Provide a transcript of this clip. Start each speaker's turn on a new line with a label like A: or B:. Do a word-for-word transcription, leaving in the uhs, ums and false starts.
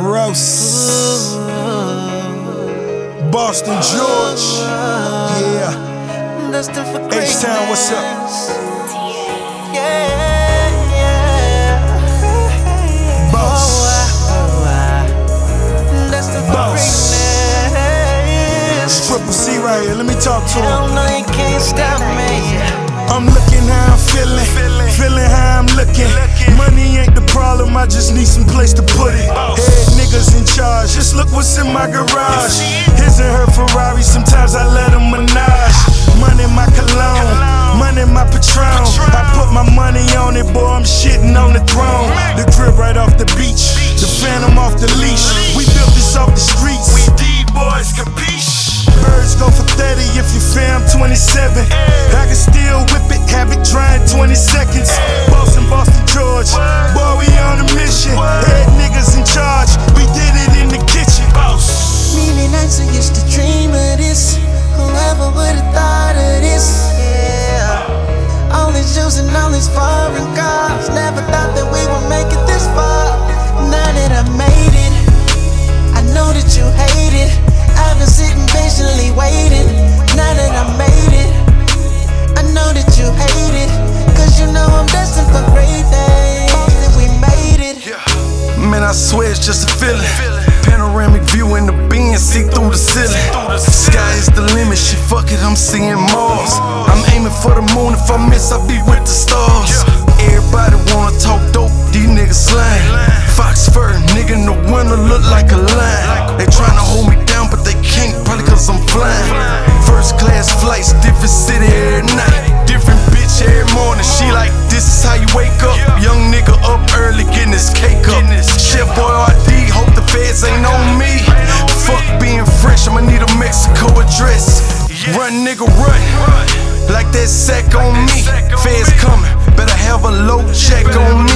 A: Roast. Boston, George. Yeah. H-Town, what's up?
B: Yeah, yeah.
A: Boss. Boss. Triple C right here, let me talk to
B: Hell
A: him.
B: no, you can't stop me.
A: I'm looking how I'm feeling, feeling how I'm looking. Money ain't the problem, I just need some place to put it. Head niggas in charge, just look what's in my garage. His and her Ferrari, sometimes I let them menage. Money my cologne, money my Patron. I put my money on it, boy, I'm shitting on the throne. The crib right off the beach, the phantom off the leash. We built this off the streets, we D-boys, capiche? Birds go for thirty if you fam twenty-seven. I can still whip it, have it dry in twenty seconds. Boston, Boston, George, boy, we on a mission. Head niggas in charge, we did it in the kitchen.
B: Many nights I used to dream of this. Whoever would've thought of this? Yeah. All these Jews and all these foreign cars. Never thought that we would make it this far. Now that I made it, I know that you hate it. I've been sitting patiently waiting. Now that I made it, I know that you hate it. Cause you know I'm destined for great things. Boston, we made it.
C: Man, I swear it's just a feeling. Panoramic view in the Benz, see through the ceiling. Sky is the limit, shit, fuck it, I'm seeing Mars. I'm aiming for the moon, if I miss, I'll be with the stars. Everybody wanna talk dope, these niggas slime. Fox fur, nigga in the winter look like a lion. They tryna hold me down, but they can't, probably cause I'm flying. First class flights, different city every night. Different bitch every morning, she like, this is how you wake up. Young nigga up early, getting his cake up. Chef boy R D, hope the feds ain't on me. Fuck being fresh, I'ma need a Mexico address. Run nigga run, like that sack on me. Feds coming, better have a low check on me.